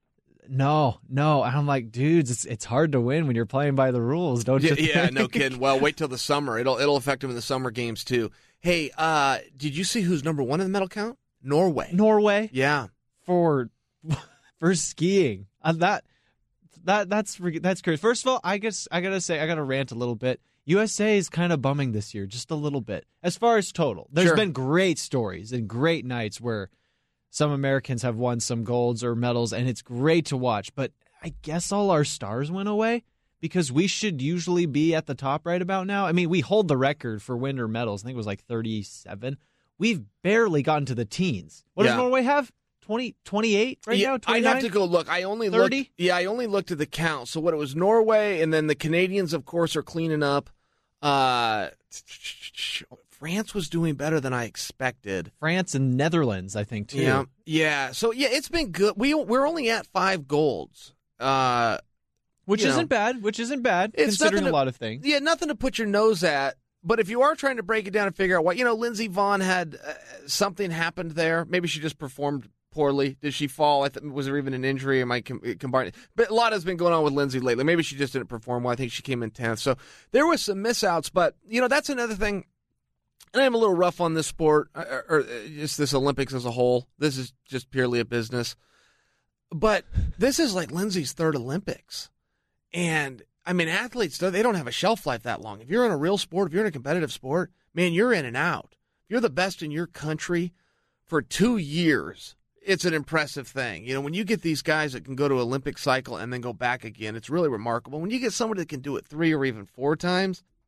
No, no. And I'm like, dudes, it's it's hard to win when you're playing by the rules, don't yeah, you think? yeah, no kidding. Well, wait till the summer. It'll it'll affect them in the summer games too. Hey, uh, did you see who's number one in the medal count? Norway. Norway Yeah. for for skiing. Uh, that that that's that's crazy. First of all, I guess I gotta say I gotta rant a little bit. U S A is kind of bumming this year, just a little bit. As far as total, there's Sure. been great stories and great nights where some Americans have won some golds or medals, and it's great to watch. But I guess all our stars went away because we should usually be at the top right about now. I mean, we hold the record for winter medals. I think it was like thirty-seven. We've barely gotten to the teens. What Yeah. does Norway have? twenty, twenty-eight right yeah, now? I'd twenty-nine? have to go look. I only thirty? looked. Yeah, I only looked at the count. So what it was Norway, and then the Canadians, of course, are cleaning up. Uh, France was doing better than I expected. France and Netherlands, I think, too. Yeah, yeah. So yeah, it's been good. We we're only at five golds. Uh, Which you isn't know, bad. Which isn't bad, It's considering nothing a to- lot of things. yeah, nothing to put your nose at. But if you are trying to break it down and figure out what, you know, Lindsey Vonn had uh, something happened there. Maybe she just performed poorly. Did she fall? I th- was there even an injury? Am I com- combining? But a lot has been going on with Lindsey lately. Maybe she just didn't perform well. I think she came in tenth. So there was some missouts. But, you know, that's another thing. And I'm a little rough on this sport, or, or just this Olympics as a whole. This is just purely a business. But this is like Lindsey's third Olympics. And, I mean, athletes, they don't have a shelf life that long. If you're in a real sport, if you're in a competitive sport, man, you're in and out. If you're the best in your country for two years, it's an impressive thing. You know, when you get these guys that can go to Olympic cycle and then go back again, it's really remarkable. When you get somebody that can do it three or even four times,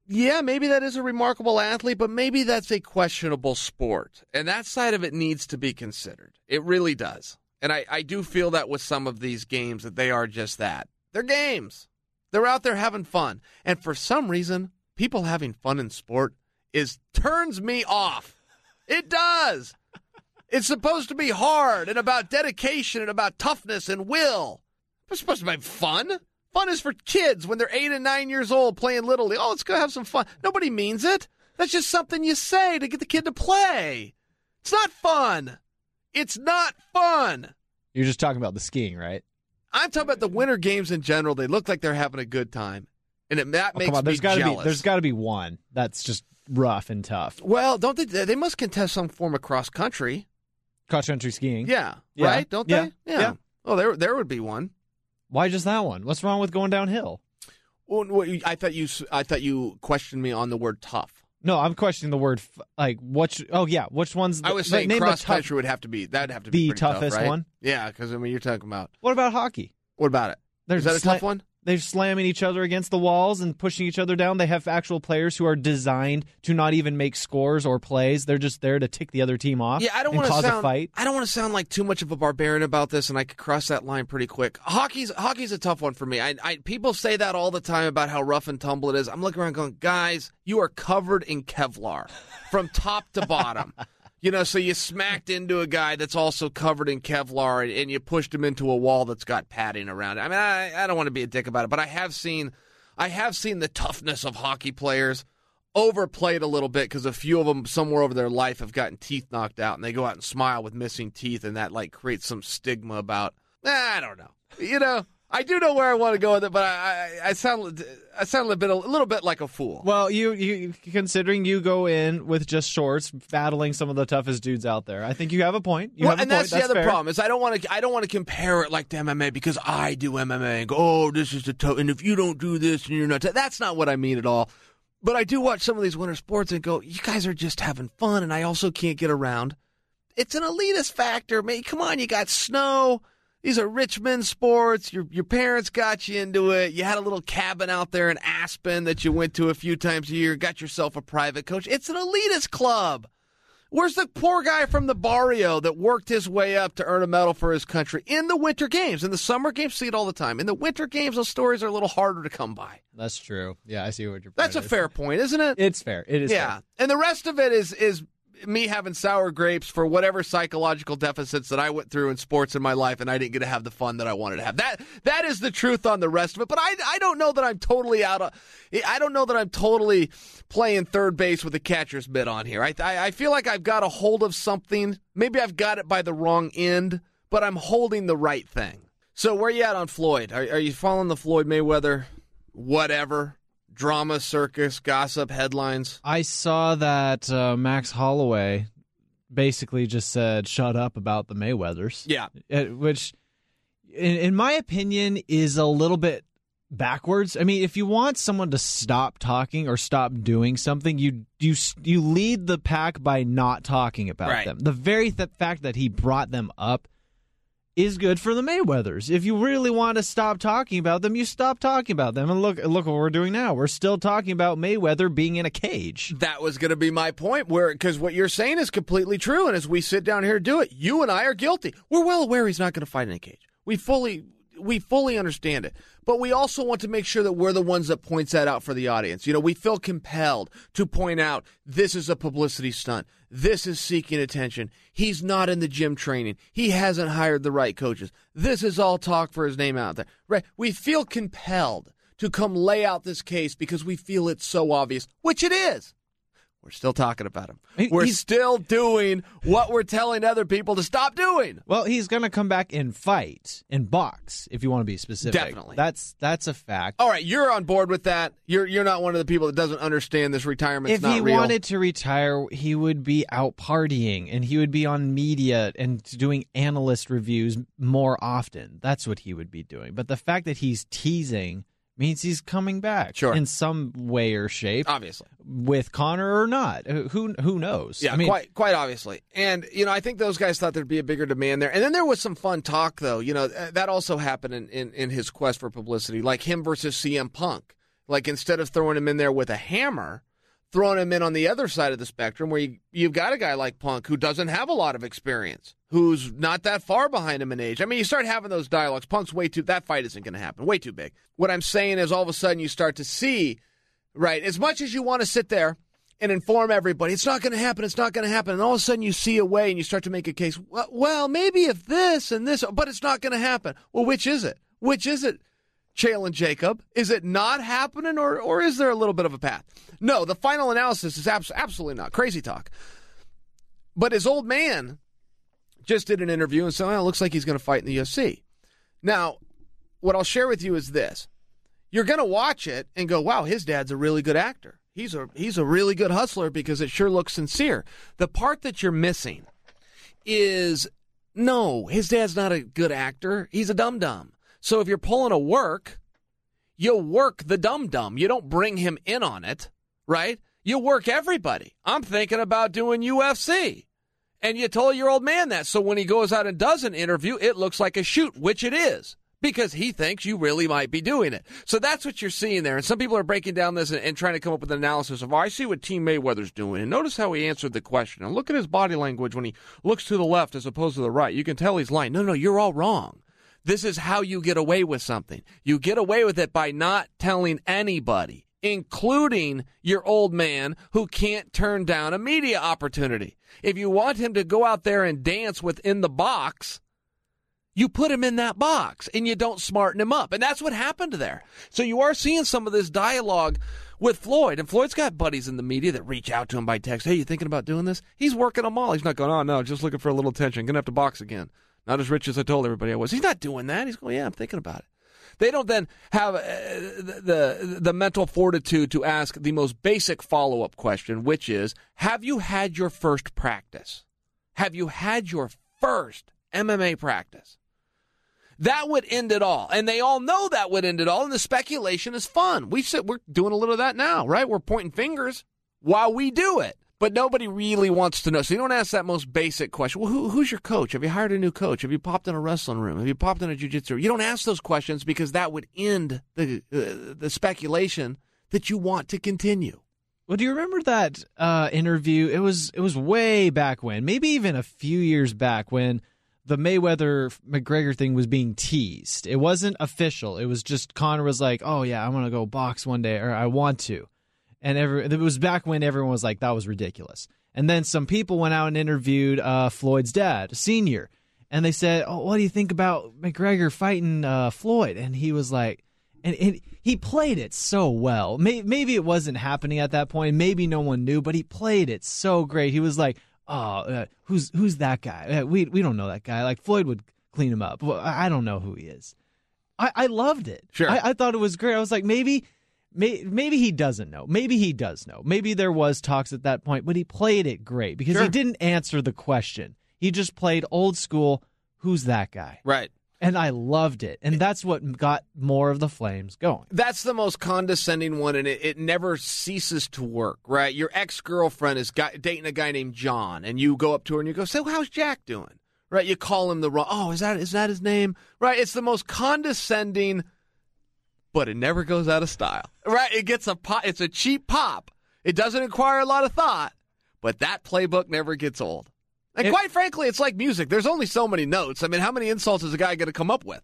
yeah, maybe that is a remarkable athlete, but maybe that's a questionable sport. And that side of it needs to be considered. It really does. And I, I do feel that with some of these games, that they are just that. They're games. They're out there having fun. And for some reason, people having fun in sport is turns me off. It does. It's supposed to be hard and about dedication and about toughness and will. It's supposed to be fun. Fun is for kids when they're eight and nine years old playing Little League. Oh, let's go have some fun. Nobody means it. That's just something you say to get the kid to play. It's not fun. It's not fun. You're just talking about the skiing, right? I'm talking about the winter games in general. They look like they're having a good time. And it, that Oh, makes come on, me there's gotta jealous. be there's got to be one that's just rough and tough. Well, don't they? They must contest some form of cross country. Cross country skiing. Yeah, Yeah. right? Don't Yeah. they? Yeah. Oh, there, there would be one. Why just that one? What's wrong with going downhill? Well, what you- I thought you, I thought you questioned me on the word tough. No, I'm questioning the word. F- like, which? Oh yeah, which one's? The, I was like, saying name the cross tough- country would have to be that'd have to be the pretty tough, toughest right? one? Yeah, because I mean you're talking about What about hockey? what about it? They're Is that a sla- tough one? They're slamming each other against the walls and pushing each other down. They have actual players who are designed to not even make scores or plays. They're just there to tick the other team off. Yeah, I don't and want to cause sound. a fight. I don't want to sound like too much of a barbarian about this, and I could cross that line pretty quick. Hockey's hockey's a tough one for me. I, I people say that all the time about how rough and tumble it is. I'm looking around going, guys, you are covered in Kevlar from top to bottom. You know, so you smacked into a guy that's also covered in Kevlar, and, and you pushed him into a wall that's got padding around it. I mean, I, I don't want to be a dick about it, but I have seen, I have seen the toughness of hockey players overplayed a little bit because a few of them somewhere over their life have gotten teeth knocked out, and they go out and smile with missing teeth, and that like creates some stigma about. Eh, I don't know. You know, I do know where I want to go with it, but I, I, I sound, I sound a bit, a little bit like a fool. Well, you, you considering you go in with just shorts, battling some of the toughest dudes out there. I think you have a point. You Well, have and a that's, point. the other fair. problem is I don't want to. I don't want to compare it like to M M A because I do M M A and go, oh, this is the tough. And if you don't do this, and you're not. T-. That's not what I mean at all. But I do watch some of these winter sports and go, you guys are just having fun, and I also can't get around. It's an elitist factor, man. Come on, you got snow. These are rich men sports. Your your parents got you into it. You had a little cabin out there in Aspen that you went to a few times a year. Got yourself a private coach. It's an elitist club. Where's the poor guy from the barrio that worked his way up to earn a medal for his country in the winter games? In the summer games, see it all the time. In the winter games, those stories are a little harder to come by. That's true. Yeah, I see what you're. That's a fair point, isn't it? It's fair. It is. Yeah, fair. and the rest of it is is me having sour grapes for whatever psychological deficits that I went through in sports in my life, and I didn't get to have the fun that I wanted to have. That that is the truth on the rest of it. But I I don't know that I'm totally out of. I don't know that I'm totally playing third base with a catcher's mitt on here. I I, I feel like I've got a hold of something. Maybe I've got it by the wrong end, but I'm holding the right thing. So where you at on Floyd? Are, are you following the Floyd Mayweather whatever? Drama, circus, gossip, headlines. I saw that uh, Max Holloway basically just said, shut up about the Mayweathers. Yeah. Uh, which, in, in my opinion, is a little bit backwards. I mean, if you want someone to stop talking or stop doing something, you you you lead the pack by not talking about Right. them. The very th- fact that he brought them up is good for the Mayweathers. If you really want to stop talking about them, you stop talking about them. And look, look what we're doing now. We're still talking about Mayweather being in a cage. That was going to be my point, where because what you're saying is completely true, and as we sit down here and do it, you and I are guilty. We're well aware he's not going to fight in a cage. We fully, we fully understand it, but we also want to make sure that we're the ones that points that out for the audience. You know, we feel compelled to point out this is a publicity stunt. This is seeking attention. He's not in the gym training. He hasn't hired the right coaches. This is all talk for his name out there. Right? We feel compelled to come lay out this case because we feel it's so obvious, which it is. We're still talking about him. We're He's- still doing what we're telling other people to stop doing. Well, he's going to come back and fight and box, if you want to be specific. Definitely. That's that's a fact. All right, you're on board with that. You're you're not one of the people that doesn't understand this retirement's If not he real. wanted to retire, he would be out partying and he would be on media and doing analyst reviews more often. That's what he would be doing. But the fact that he's teasing means he's coming back Sure. in some way or shape, Obviously. with Connor or not. Who who knows? Yeah, I mean, quite quite obviously. And, you know, I think those guys thought there'd be a bigger demand there. And then there was some fun talk, though. You know, uh, that also happened in, in, in his quest for publicity, like him versus C M Punk. Like instead of throwing him in there with a hammer, throwing him in on the other side of the spectrum where you, you've got a guy like Punk who doesn't have a lot of experience, who's not that far behind him in age. I mean, you start having those dialogues. Punk's way too, that fight isn't going to happen. Way too big. What I'm saying is all of a sudden you start to see, right, as much as you want to sit there and inform everybody, it's not going to happen, it's not going to happen, and all of a sudden you see a way and you start to make a case, well, maybe if this and this, but it's not going to happen. Well, which is it? Which is it, Chael and Jacob? Is it not happening, or or is there a little bit of a path? No, the final analysis is abs- absolutely not. Crazy talk. But his old man just did an interview and said, well, it looks like he's going to fight in the U F C. Now, what I'll share with you is this. You're going to watch it and go, wow, his dad's a really good actor. He's a he's a really good hustler because it sure looks sincere. The part that you're missing is, no, his dad's not a good actor. He's a dum-dum. So if you're pulling a work, you work the dum-dum. You don't bring him in on it, right? You work everybody. I'm thinking about doing U F C. And you told your old man that. So when he goes out and does an interview, it looks like a shoot, which it is, because he thinks you really might be doing it. So that's what you're seeing there. And some people are breaking down this and, and trying to come up with an analysis of, oh, I see what Team Mayweather's doing. And notice how he answered the question. And look at his body language when he looks to the left as opposed to the right. You can tell he's lying. No, no, you're all wrong. This is how you get away with something. You get away with it by not telling anybody, including your old man who can't turn down a media opportunity. If you want him to go out there and dance within the box, you put him in that box and you don't smarten him up. And that's what happened there. So you are seeing some of this dialogue with Floyd. And Floyd's got buddies in the media that reach out to him by text. Hey, you thinking about doing this? He's working them all. He's not going, oh, no, just looking for a little attention. Going to have to box again. Not as rich as I told everybody I was. He's not doing that. He's going, yeah, I'm thinking about it. They don't then have uh, the, the the mental fortitude to ask the most basic follow-up question, which is, have you had your first practice? Have you had your first M M A practice? That would end it all. And they all know that would end it all, and the speculation is fun. We sit, we're doing a little of that now, right? We're pointing fingers while we do it. But nobody really wants to know. So you don't ask that most basic question. Well, who, who's your coach? Have you hired a new coach? Have you popped in a wrestling room? Have you popped in a jiu-jitsu room? You don't ask those questions because that would end the uh, the speculation that you want to continue. Well, do you remember that uh, interview? It was it was way back when, maybe even a few years back, when the Mayweather-McGregor thing was being teased. It wasn't official. It was just Conor was like, oh, yeah, I'm going to go box one day, or I want to. And every, it was back when everyone was like, that was ridiculous. And then some people went out and interviewed uh, Floyd's dad, Senior. And they said, oh, what do you think about McGregor fighting uh, Floyd? And he was like, and, and he played it so well. Maybe, maybe it wasn't happening at that point. Maybe no one knew, but he played it so great. He was like, oh, uh, who's who's that guy? Uh, we we don't know that guy. Like, Floyd would clean him up. Well, I don't know who he is. I, I loved it. Sure. I, I thought it was great. I was like, maybe... Maybe he doesn't know. Maybe he does know. Maybe there was talks at that point, but he played it great because Sure. he didn't answer the question. He just played old school, who's that guy? Right. And I loved it. And that's what got more of the flames going. That's the most condescending one, and it, it never ceases to work, right? Your ex-girlfriend is guy, dating a guy named John, and you go up to her and you go, so how's Jack doing? Right? You call him the wrong, oh, is that is that his name? Right? It's the most condescending, but it never goes out of style. Right? It gets a pop. It's a cheap pop. It doesn't require a lot of thought, but that playbook never gets old. And it, quite frankly, it's like music. There's only so many notes. I mean, how many insults is a guy going to come up with?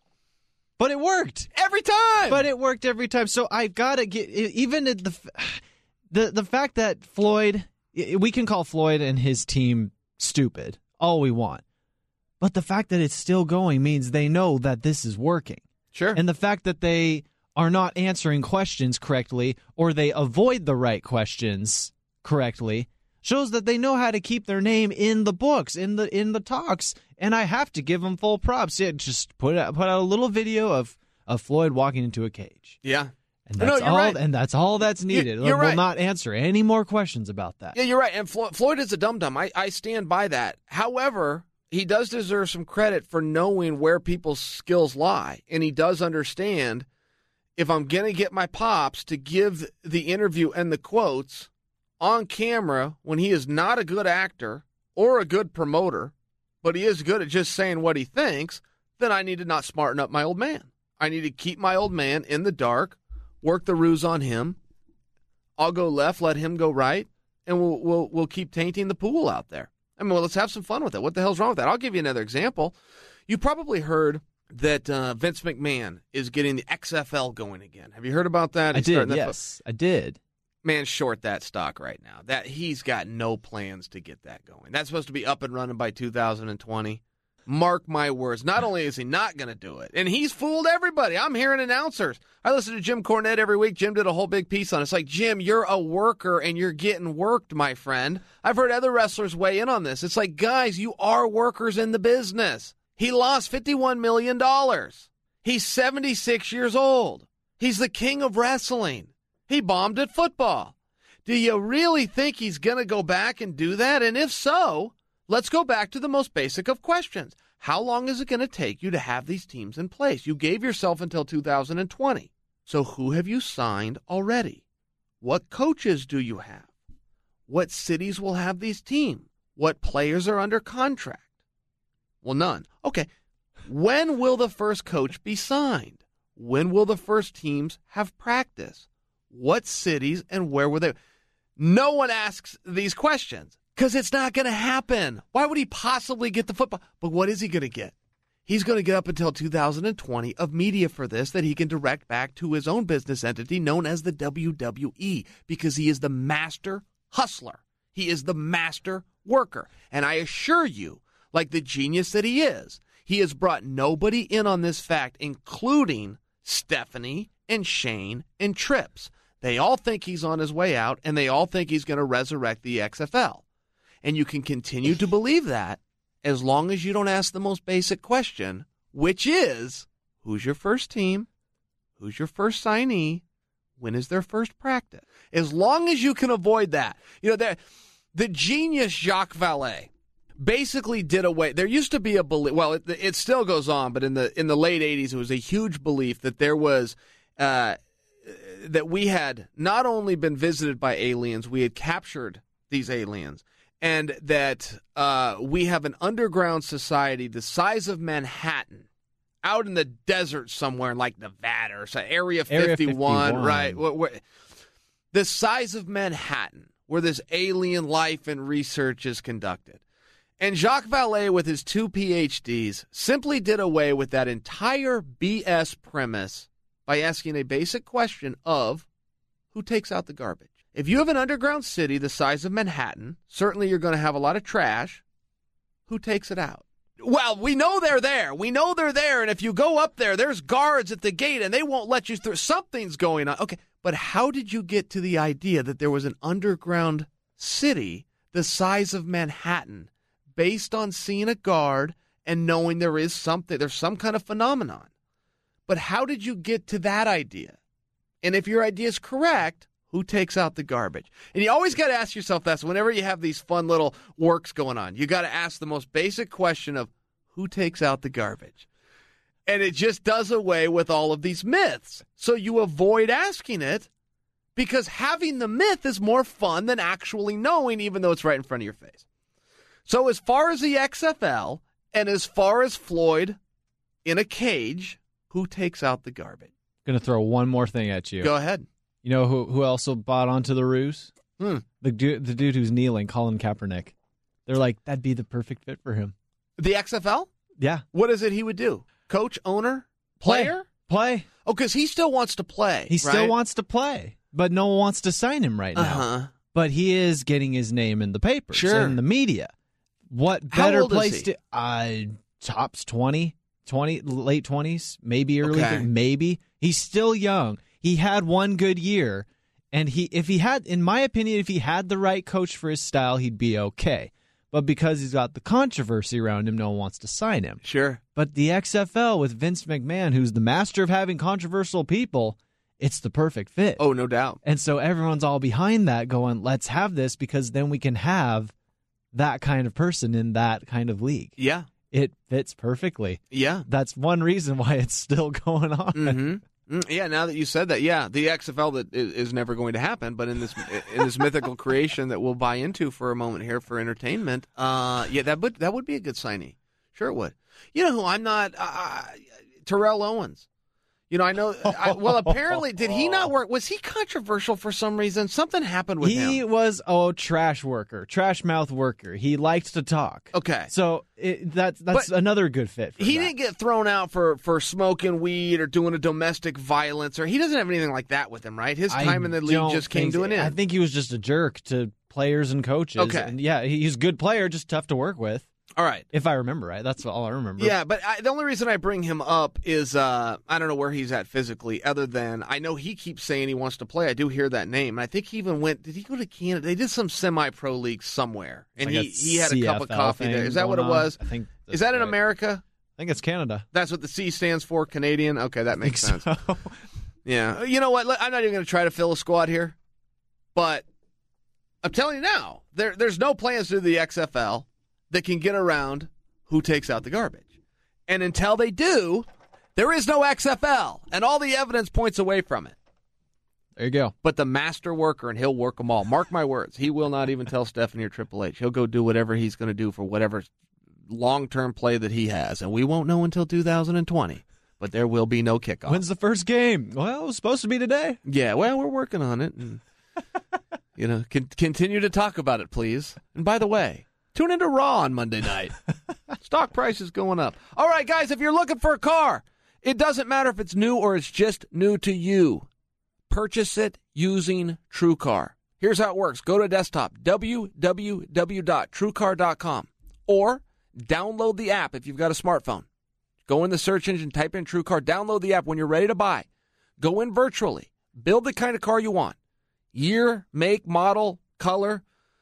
But it worked. Every time. But it worked every time. So I got to get, even the, the, the fact that Floyd, we can call Floyd and his team stupid all we want. But the fact that it's still going means they know that this is working. Sure. And the fact that they are not answering questions correctly, or they avoid the right questions correctly, shows that they know how to keep their name in the books, in the in the talks. And I have to give them full props. Yeah, just put out, put out a little video of, of Floyd walking into a cage. Yeah. And that's no, you're all. right. And that's all that's needed. You're, you're we'll right. not answer any more questions about that. Yeah, you're right. And Flo- Floyd is a dum-dum. I, I stand by that. However, he does deserve some credit for knowing where people's skills lie. And he does understand, if I'm going to get my pops to give the interview and the quotes on camera when he is not a good actor or a good promoter, but he is good at just saying what he thinks, then I need to not smarten up my old man. I need to keep my old man in the dark work the ruse on him. I'll go left, let him go right, and we'll we'll we'll keep tainting the pool out there. I mean, well, let's have some fun with it. What the hell's wrong with that? I'll give you another example. You probably heard that uh, Vince McMahon is getting the X F L going again. Have you heard about that? He's I did, yes, fo- I did. Man, short that stock right now. That he's got no plans to get that going. That's supposed to be up and running by two thousand twenty. Mark my words. Not only is he not going to do it, and he's fooled everybody. I'm hearing announcers. I listen to Jim Cornette every week. Jim did a whole big piece on it. It's like, Jim, you're a worker, and you're getting worked, my friend. I've heard other wrestlers weigh in on this. It's like, guys, you are workers in the business. He lost fifty-one million dollars. He's seventy-six years old. He's the king of wrestling. He bombed at football. Do you really think he's going to go back and do that? And if so, let's go back to the most basic of questions. How long is it going to take you to have these teams in place? You gave yourself until two thousand twenty. So who have you signed already? What coaches do you have? What cities will have these teams? What players are under contract? Well, none. Okay. When will the first coach be signed? When will the first teams have practice? What cities and where were they? No one asks these questions because it's not going to happen. Why would he possibly get the football? But what is he going to get? He's going to get up until two thousand twenty of media for this that he can direct back to his own business entity known as the W W E because he is the master hustler. He is the master worker. And I assure you, like the genius that he is, he has brought nobody in on this fact, including Stephanie and Shane and Trips. They all think he's on his way out, and they all think he's going to resurrect the X F L. And you can continue to believe that as long as you don't ask the most basic question, which is, who's your first team? Who's your first signee? When is their first practice? As long as you can avoid that. You know, the, the genius Jacques Vallée basically did away. There used to be a belief, well, it, it still goes on, but in the in the late eighties, it was a huge belief that there was, uh, that we had not only been visited by aliens, we had captured these aliens, and that uh, we have an underground society the size of Manhattan out in the desert somewhere in like Nevada or so, Area fifty-one, Area fifty-one. Right? Where, where, the size of Manhattan, where this alien life and research is conducted. And Jacques Vallée, with his two P H Ds, simply did away with that entire B S premise by asking a basic question of who takes out the garbage. If you have an underground city the size of Manhattan, certainly you're going to have a lot of trash. Who takes it out? Well, we know they're there. We know they're there. And if you go up there, there's guards at the gate and they won't let you through. Something's going on. Okay, but how did you get to the idea that there was an underground city the size of Manhattan based on seeing a guard and knowing there is something, there's some kind of phenomenon? But how did you get to that idea? And if your idea is correct, who takes out the garbage? And you always got to ask yourself that. So whenever you have these fun little works going on, you got to ask the most basic question of who takes out the garbage? And it just does away with all of these myths. So you avoid asking it because having the myth is more fun than actually knowing, even though it's right in front of your face. So as far as the X F L and as far as Floyd in a cage, who takes out the garbage? Going to throw one more thing at you. Go ahead. You know who who also bought onto the ruse? Hmm. The dude, the dude who's kneeling, Colin Kaepernick. They're like, that'd be the perfect fit for him. The X F L? Yeah. What is it he would do? Coach, owner, player? Play. play. Oh, because he still wants to play. He right? still wants to play, but no one wants to sign him right now. Uh-huh. But he is getting his name in the papers sure. and the media. What better place to... Uh, tops twenty, twenty, late twenties, maybe early, okay. maybe. He's still young. He had one good year, and he, if he had, in my opinion, if he had the right coach for his style, he'd be okay. But because he's got the controversy around him, no one wants to sign him. Sure. But the X F L with Vince McMahon, who's the master of having controversial people, it's the perfect fit. Oh, no doubt. And so everyone's all behind that going, let's have this because then we can have that kind of person in that kind of league. Yeah. It fits perfectly. Yeah. That's one reason why it's still going on. Mm-hmm. Yeah, now that you said that, yeah, the X F L that is, is never going to happen, but in this in this mythical creation that we'll buy into for a moment here for entertainment, uh, yeah, that would that would be a good signee. Sure it would. You know who I'm not? Uh, Terrell Owens. You know, I know. I, well, apparently, did he not work? Was he controversial for some reason? Something happened with he him. He was oh trash worker, trash mouth worker. He liked to talk. Okay, so it, that that's but another good fit. For he that. didn't get thrown out for, for smoking weed or doing a domestic violence, or he doesn't have anything like that with him, right? His time I in the league just came to an end. I think he was just a jerk to players and coaches. Okay, and yeah, he's a good player, just tough to work with. All right. If I remember right. That's all I remember. Yeah, but I, the only reason I bring him up is uh, I don't know where he's at physically, other than I know he keeps saying he wants to play. I do hear that name. And I think he even went, did he go to Canada? They did some semi-pro league somewhere. And like he, he had a C F L cup of coffee there. Is that what it was? I think is that in right. America? I think it's Canada. That's what the C stands for, Canadian? Okay, that makes sense. So. Yeah. You know what? I'm not even going to try to fill a squad here. But I'm telling you now, there, there's no plans to do the X F L that can get around who takes out the garbage. And until they do, there is no X F L, and all the evidence points away from it. There you go. But the master worker, and he'll work them all. Mark my words. He will not even tell Stephanie or Triple H. He'll go do whatever he's going to do for whatever long-term play that he has, and we won't know until two thousand twenty. But there will be no kickoff. When's the first game? Well, it was supposed to be today. Yeah, well, we're working on it. And, you know, con- continue to talk about it, please. And by the way, tune into Raw on Monday night. Stock price is going up. All right, guys, if you're looking for a car, it doesn't matter if it's new or it's just new to you. Purchase it using TrueCar. Here's how it works. Go to desktop, w w w dot true car dot com, or download the app if you've got a smartphone. Go in the search engine, type in TrueCar, download the app when you're ready to buy. Go in virtually. Build the kind of car you want. Year, make, model, color,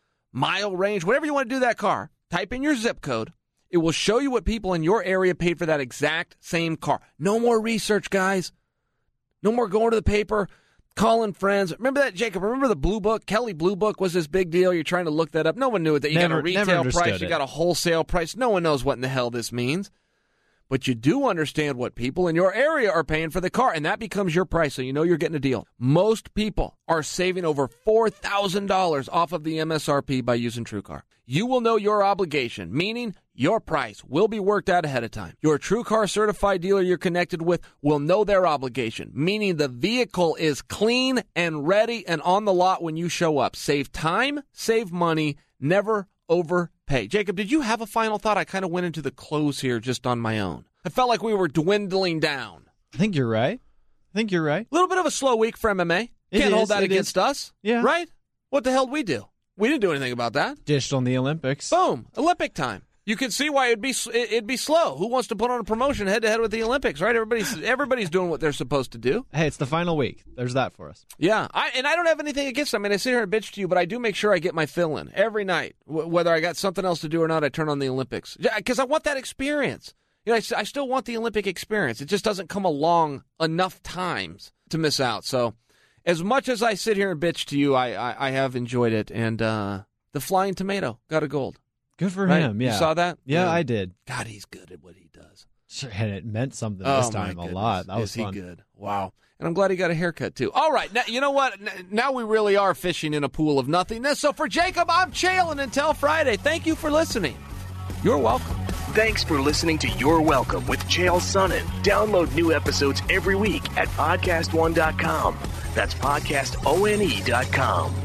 mile range, whatever you want to do that car. Type in your zip code. It will show you what people in your area paid for that exact same car. No more research, guys. No more going to the paper, calling friends. Remember that, Jacob? Remember the Blue Book? Kelley Blue Book was this big deal. You're trying to look that up. No one knew it. That you never, got a retail price, you it. got a wholesale price. No one knows what in the hell this means. But you do understand what people in your area are paying for the car, and that becomes your price, so you know you're getting a deal. Most people are saving over four thousand dollars off of the M S R P by using TrueCar. You will know your obligation, meaning your price will be worked out ahead of time. Your TrueCar certified dealer you're connected with will know their obligation, meaning the vehicle is clean and ready and on the lot when you show up. Save time, save money, never overpay. Jacob, did you have a final thought? I kind of went into the close here just on my own. I felt like we were dwindling down. I think you're right. I think you're right. A little bit of a slow week for M M A. It Can't is, hold that it against is. us. Yeah. Right? What the hell did we do? We didn't do anything about that. Dished on the Olympics. Boom. Olympic time. You can see why it'd be it'd be slow. Who wants to put on a promotion head to head with the Olympics, right? Everybody's everybody's doing what they're supposed to do. Hey, it's the final week. There's that for us. Yeah, I, and I don't have anything against them. I mean, I sit here and bitch to you, but I do make sure I get my fill in every night. W- whether I got something else to do or not, I turn on the Olympics because I want that experience. You know, I, I still want the Olympic experience. It just doesn't come along enough times to miss out. So, as much as I sit here and bitch to you, I I, I have enjoyed it, and uh, the Flying Tomato got a gold. Good for Right? him, yeah. You saw that? Yeah, yeah, I did. God, he's good at what he does. Sure, and it meant something Oh, this time my a goodness. lot. That was Is he fun. good? Wow. And I'm glad he got a haircut, too. All right. Now, you know what? N- now we really are fishing in a pool of nothingness. So for Jacob, I'm Chael, until Friday. Thank you for listening. You're welcome. Thanks for listening to You're Welcome with Chael Sonnen. Download new episodes every week at podcast one dot com. That's podcast one dot com.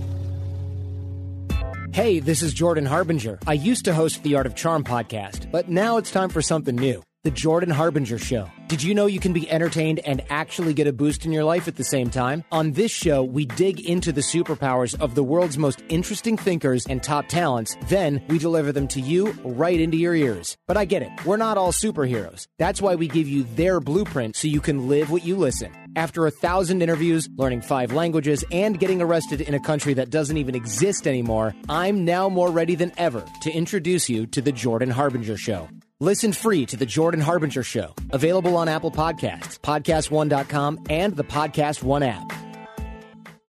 Hey, this is Jordan Harbinger. I used to host the Art of Charm podcast, but now it's time for something new. The Jordan Harbinger Show. Did you know you can be entertained and actually get a boost in your life at the same time? On this show, we dig into the superpowers of the world's most interesting thinkers and top talents. Then we deliver them to you right into your ears. But I get it. We're not all superheroes. That's why we give you their blueprint so you can live what you listen. After a thousand interviews, learning five languages, and getting arrested in a country that doesn't even exist anymore, I'm now more ready than ever to introduce you to The Jordan Harbinger Show. Listen free to The Jordan Harbinger Show, available on Apple Podcasts, podcast one dot com, and the Podcast One app.